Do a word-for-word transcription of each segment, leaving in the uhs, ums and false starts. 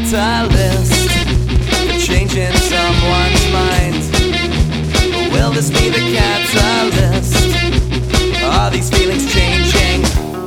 catalyst for changing someone's mind? Or will this be the catalyst? Are these feelings changing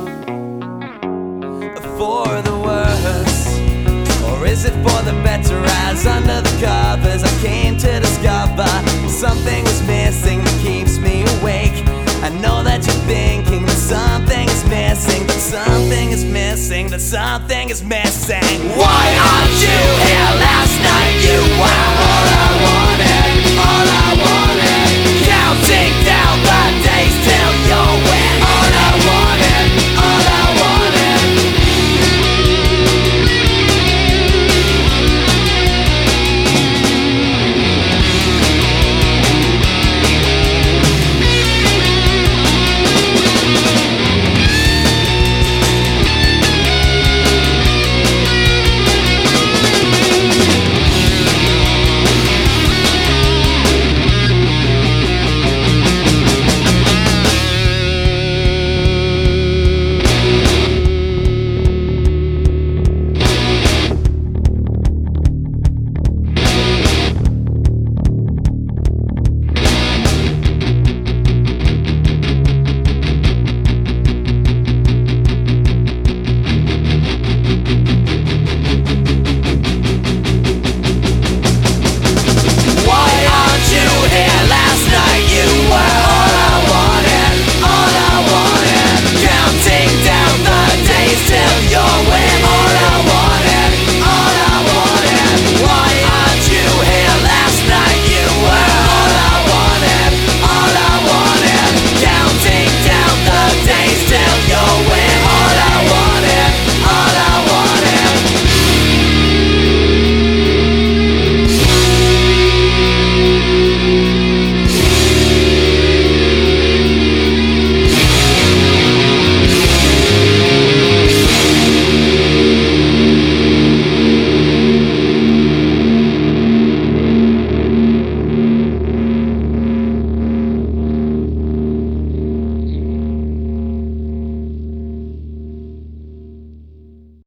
for the worse? Or is it for the better as under the covers I came to discover something was missing that keeps me awake? I know that you're thinking that something is missing, but something is missing, that something is missing. Why aren't you here last night? You were all I wanted, all I wanted. Counting down the days till